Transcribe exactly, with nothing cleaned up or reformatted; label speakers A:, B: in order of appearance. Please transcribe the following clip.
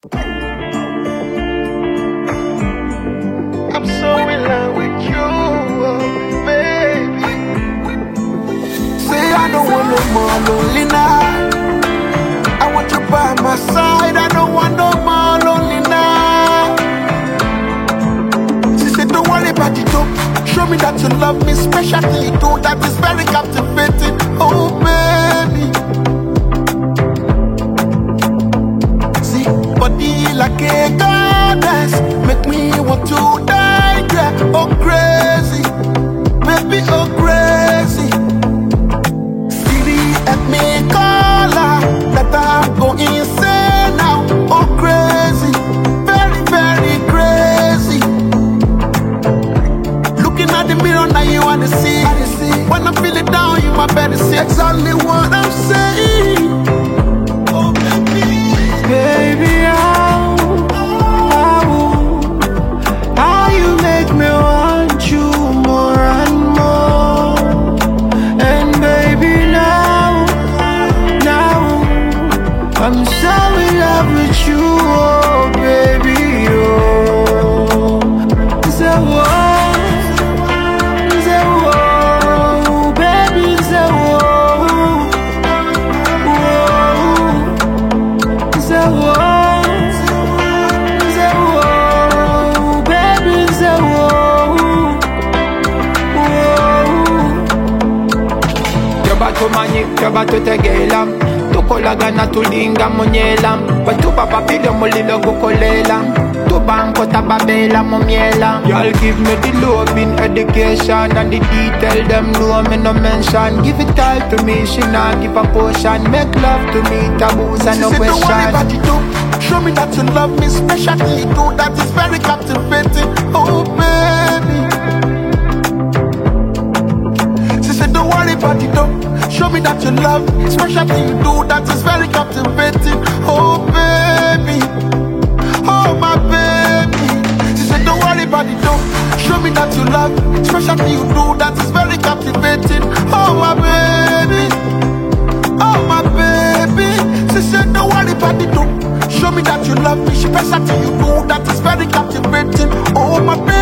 A: I'm so in love with you, oh, baby. Say I don't want no more lonely night. I want you by my side. I don't want no more lonely night. She said don't worry about it, though. Show me that you love me, special thing you do that is very captivating, oh baby. See, body like a goddess, make me want to die, yeah. Oh crazy, baby, oh crazy. Siri, let me call her, that I'm going insane now. Oh crazy, very, very crazy. Looking at the mirror now you wanna see. When I feel it down, you my better see exactly what I'm saying. Oh baby,
B: Baby, how, how, how you make me want you more and more. And baby, now, now, I'm so in love with you, oh baby, oh. Say what, say what, baby, say what, whoa. Say what, say what, baby, say what, whoa.
C: Yoba tu mani, yoba tu tegelam. Tukola gana tulinga munyelam. Batu papa pilo mulilo gukolelam. Tu banko tababela mumiela. Y'all give me the loving education and the detail them know me no mention. Give it all to me, she not give a portion. Make love to me, taboos and no
A: she said don't worry
C: question.
A: about it, though. Show me that you love me, special thing you do that is very captivating, oh baby. She said don't worry about it, though. Show me that you love me, special thing you do that is very captivating, oh baby, oh my baby. She said don't worry about it, though. Show me that you love me, special thing you do that is very captivating, oh my baby, oh my baby. She said don't worry about it, though. Show me that you love me, special thing you do that is very captivating, oh my baby.